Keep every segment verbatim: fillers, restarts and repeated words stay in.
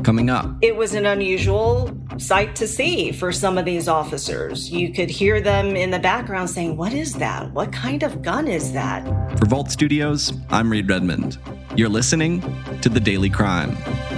Coming up, it was an unusual sight to see for some of these officers. You could hear them in the background saying, "What is that? What kind of gun is that?" For Vault Studios, I'm Reed Redmond. You're listening to The Daily Crime.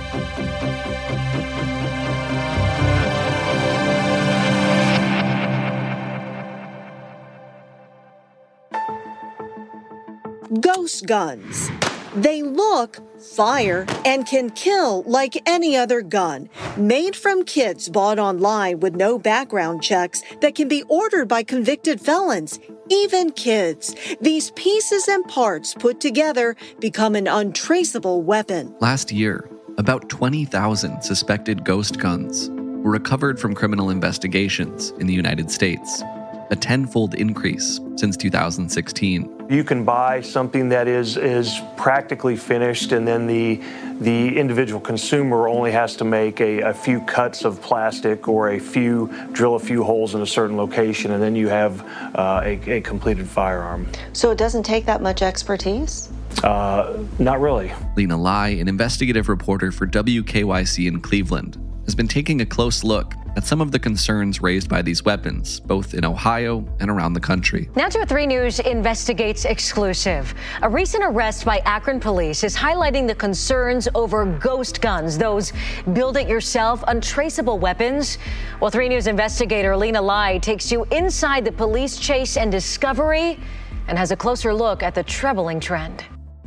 Ghost guns. They look, fire, and can kill like any other gun. Made from kits bought online with no background checks that can be ordered by convicted felons, even kids. These pieces and parts put together become an untraceable weapon. Last year, about twenty thousand suspected ghost guns were recovered from criminal investigations in the United States, a tenfold increase since two thousand sixteen. You can buy something that is is practically finished, and then the the individual consumer only has to make a, a few cuts of plastic or a few drill a few holes in a certain location, and then you have uh, a, a completed firearm. So it doesn't take that much expertise? Uh, not really. Lena Lai, an investigative reporter for W K Y C in Cleveland, has been taking a close look at some of the concerns raised by these weapons, both in Ohio and around the country. Now to a three News Investigates exclusive. A recent arrest by Akron police is highlighting the concerns over ghost guns, those build-it-yourself, untraceable weapons. Well, three News investigator Lena Lai takes you inside the police chase and discovery and has a closer look at the troubling trend.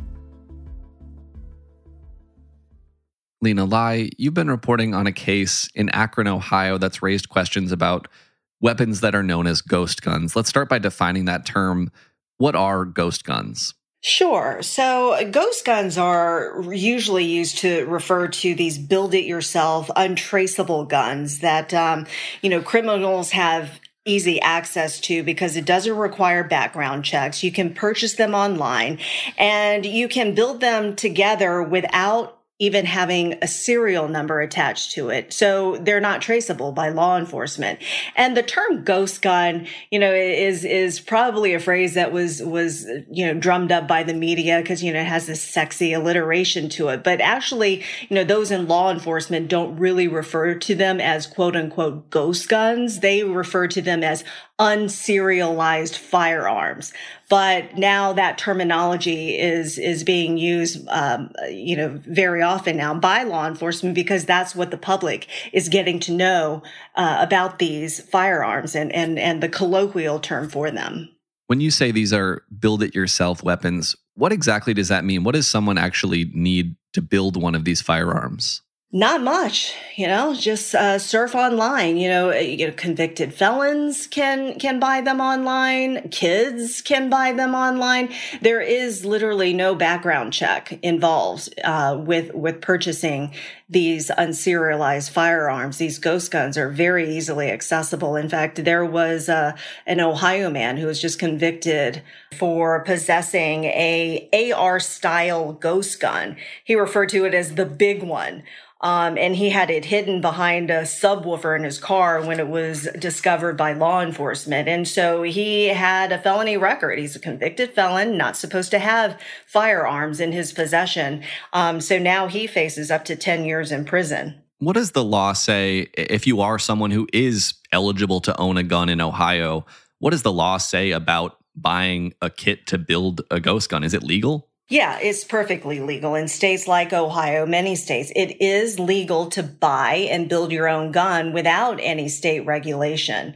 Lena Lai, you've been reporting on a case in Akron, Ohio that's raised questions about weapons that are known as ghost guns. Let's start by defining that term. What are ghost guns? Sure. So ghost guns are usually used to refer to these build-it-yourself, untraceable guns that, um, you know, criminals have easy access to because it doesn't require background checks. You can purchase them online, and you can build them together without even having a serial number attached to it. So they're not traceable by law enforcement. And the term ghost gun, you know, is, is probably a phrase that was, was, you know, drummed up by the media because, you know, it has this sexy alliteration to it. But actually, you know, those in law enforcement don't really refer to them as quote unquote ghost guns. They refer to them as unserialized firearms. But now that terminology is is being used, um, you know, very often now by law enforcement because that's what the public is getting to know uh, about these firearms and, and, and the colloquial term for them. When you say these are build-it-yourself weapons, what exactly does that mean? What does someone actually need to build one of these firearms? Not much, you know, just uh, surf online. You know, you know, convicted felons can can buy them online. Kids can buy them online. There is literally no background check involved uh, with with purchasing these unserialized firearms. These ghost guns are very easily accessible. In fact, there was uh, an Ohio man who was just convicted for possessing a A R-style ghost gun. He referred to it as the big one. Um, and he had it hidden behind a subwoofer in his car when it was discovered by law enforcement. And so he had a felony record. He's a convicted felon, not supposed to have firearms in his possession. Um, so now he faces up to ten years in prison. What does the law say if you are someone who is eligible to own a gun in Ohio? What does the law say about buying a kit to build a ghost gun? Is it legal? Yeah, it's perfectly legal. In states like Ohio, many states, it is legal to buy and build your own gun without any state regulation.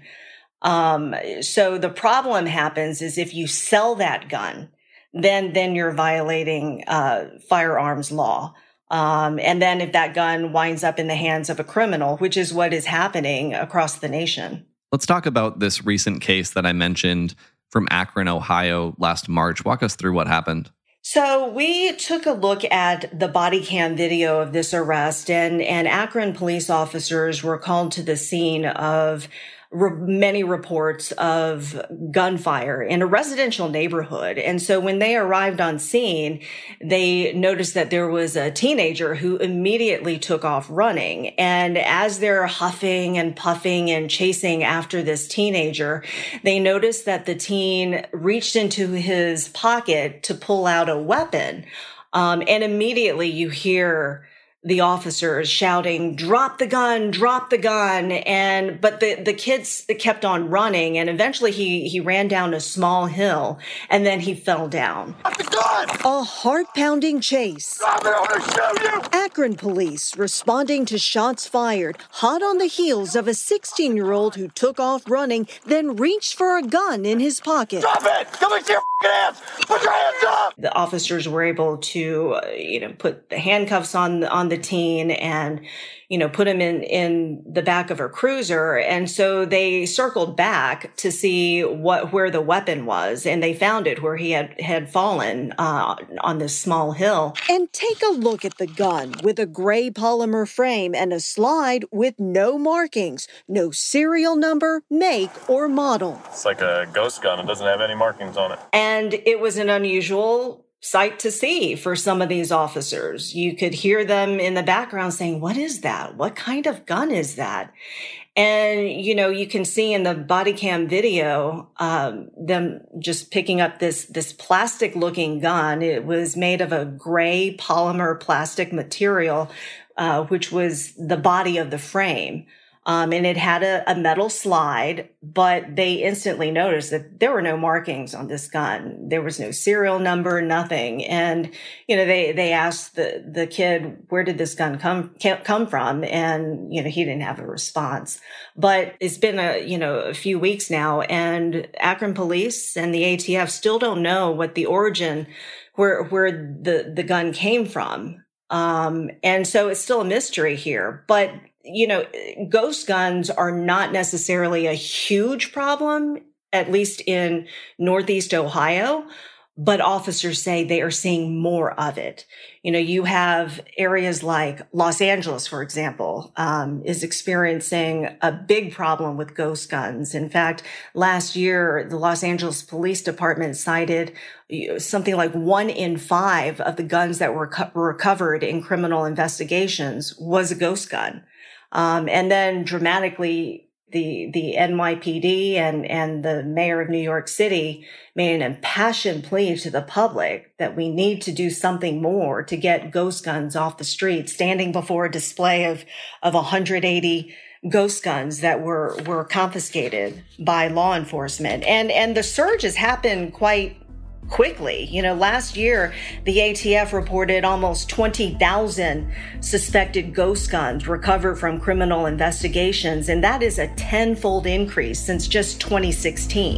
Um, so the problem happens is if you sell that gun, then then you're violating uh, firearms law. Um, and then if that gun winds up in the hands of a criminal, which is what is happening across the nation. Let's talk about this recent case that I mentioned from Akron, Ohio last March. Walk us through what happened. So we took a look at the body cam video of this arrest, and, and Akron police officers were called to the scene of re- many reports of gunfire in a residential neighborhood. And so when they arrived on scene, they noticed that there was a teenager who immediately took off running. And as they're huffing and puffing and chasing after this teenager, they noticed that the teen reached into his pocket to pull out a weapon. Um, and immediately you hear the officers shouting, "Drop the gun, drop the gun." And, but the, the kids kept on running, and eventually he, he ran down a small hill and then he fell down. Drop the gun! A heart-pounding chase. Drop it, I'm gonna shoot you! Akron police responding to shots fired, hot on the heels of a sixteen-year-old who took off running, then reached for a gun in his pocket. Drop it! Come and see your hands! Put your hands up! The officers were able to, uh, you know, put the handcuffs on the, on the teen and, you know, put him in, in the back of her cruiser. And so they circled back to see what, where the weapon was. And they found it where he had, had fallen, uh, on this small hill. And take a look at the gun with a gray polymer frame and a slide with no markings, no serial number, make, or model. It's like a ghost gun. It doesn't have any markings on it. And it was an unusual sight to see for some of these officers. You could hear them in the background saying, "What is that? What kind of gun is that?" And, you know, you can see in the body cam video, um, them just picking up this, this plastic looking gun. It was made of a gray polymer plastic material, uh, which was the body of the frame. Um, and it had a, a metal slide, but they instantly noticed that there were no markings on this gun. There was no serial number, nothing. And, you know, they, they asked the, the kid, where did this gun come, come from? And, you know, he didn't have a response. But it's been a, you know, a few weeks now, and Akron police and the A T F still don't know what the origin, where, where the, the gun came from. Um, and so it's still a mystery here, but you know, ghost guns are not necessarily a huge problem, at least in Northeast Ohio, but officers say they are seeing more of it. You know, you have areas like Los Angeles, for example, um, is experiencing a big problem with ghost guns. In fact, last year, the Los Angeles Police Department cited something like one in five of the guns that were co- recovered in criminal investigations was a ghost gun. Um, and then dramatically, the, the N Y P D and, and the mayor of New York City made an impassioned plea to the public that we need to do something more to get ghost guns off the street, standing before a display of, of one hundred eighty ghost guns that were, were confiscated by law enforcement. And, and the surge has happened quite quickly. You know, last year, the A T F reported almost twenty thousand suspected ghost guns recovered from criminal investigations, and that is a tenfold increase since just twenty sixteen.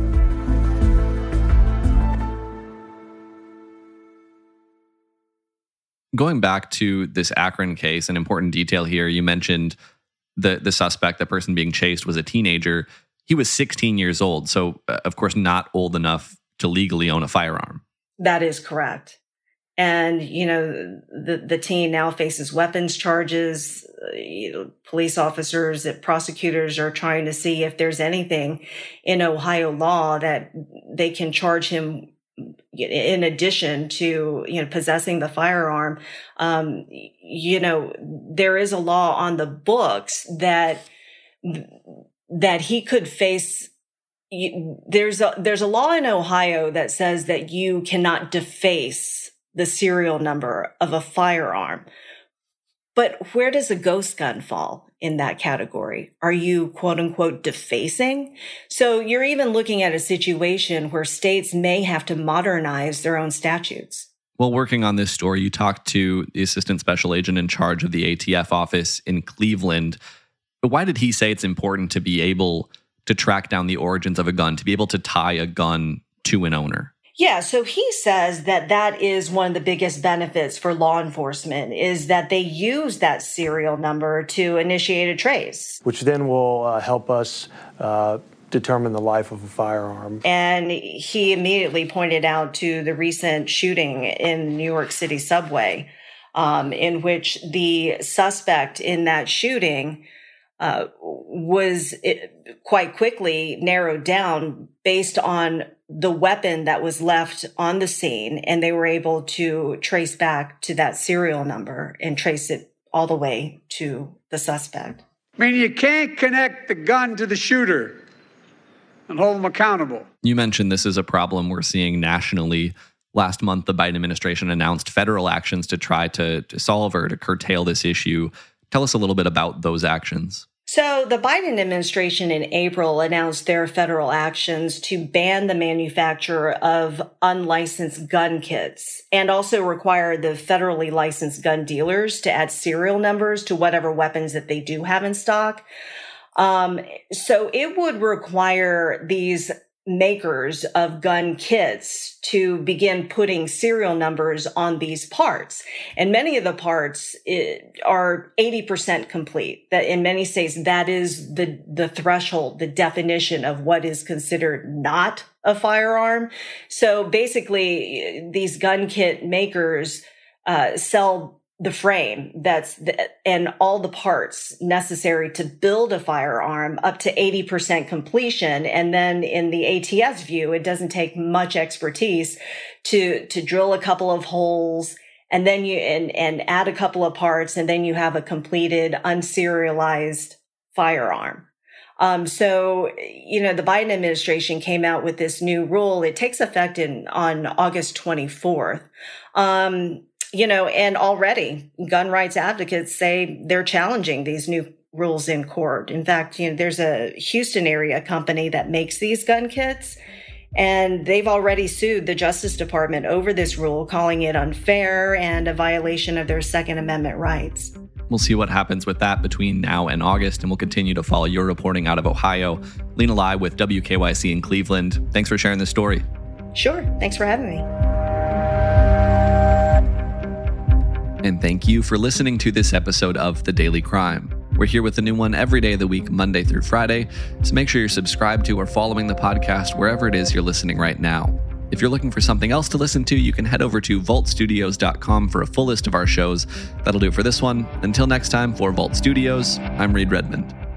Going back to this Akron case, an important detail here, you mentioned the, the suspect, the person being chased, was a teenager. He was sixteen years old, so uh, of course not old enough to legally own a firearm. That is correct. And, you know, the, the teen now faces weapons charges. Uh, you know, police officers, that prosecutors are trying to see if there's anything in Ohio law that they can charge him in addition to, you know, possessing the firearm. Um, you know, there is a law on the books that, that he could face. You, there's a there's a law in Ohio that says that you cannot deface the serial number of a firearm. But where does a ghost gun fall in that category? Are you, quote unquote, defacing? So you're even looking at a situation where states may have to modernize their own statutes. While working on this story, you talked to the assistant special agent in charge of the A T F office in Cleveland. Why did he say it's important to be able to track down the origins of a gun, to be able to tie a gun to an owner? Yeah, so he says that that is one of the biggest benefits for law enforcement, is that they use that serial number to initiate a trace. Which then will uh, help us uh, determine the life of a firearm. And he immediately pointed out to the recent shooting in New York City subway, um, in which the suspect in that shooting Uh, was it quite quickly narrowed down based on the weapon that was left on the scene, and they were able to trace back to that serial number and trace it all the way to the suspect. I mean, you can't connect the gun to the shooter and hold them accountable. You mentioned this is a problem we're seeing nationally. Last month, the Biden administration announced federal actions to try to, to solve or to curtail this issue. Tell us a little bit about those actions. So the Biden administration in April announced their federal actions to ban the manufacture of unlicensed gun kits and also require the federally licensed gun dealers to add serial numbers to whatever weapons that they do have in stock. Um, so it would require these makers of gun kits to begin putting serial numbers on these parts. And many of the parts are eighty percent complete. That in many states, that is the, the threshold, the definition of what is considered not a firearm. So basically, these gun kit makers uh, sell the frame that's the, and all the parts necessary to build a firearm up to eighty percent completion. And then in the A T S view, it doesn't take much expertise to, to drill a couple of holes and then you, and, and add a couple of parts. And then you have a completed unserialized firearm. Um, so, you know, the Biden administration came out with this new rule. It takes effect in, on August twenty-fourth. Um, You know, and already gun rights advocates say they're challenging these new rules in court. In fact, you know, there's a Houston area company that makes these gun kits, and they've already sued the Justice Department over this rule, calling it unfair and a violation of their Second Amendment rights. We'll see what happens with that between now and August, and we'll continue to follow your reporting out of Ohio. Lena Lai with W K Y C in Cleveland. Thanks for sharing this story. Sure. Thanks for having me. And thank you for listening to this episode of The Daily Crime. We're here with a new one every day of the week, Monday through Friday, so make sure you're subscribed to or following the podcast wherever it is you're listening right now. If you're looking for something else to listen to, you can head over to volt studios dot com for a full list of our shows. That'll do it for this one. Until next time, for Volt Studios, I'm Reed Redmond.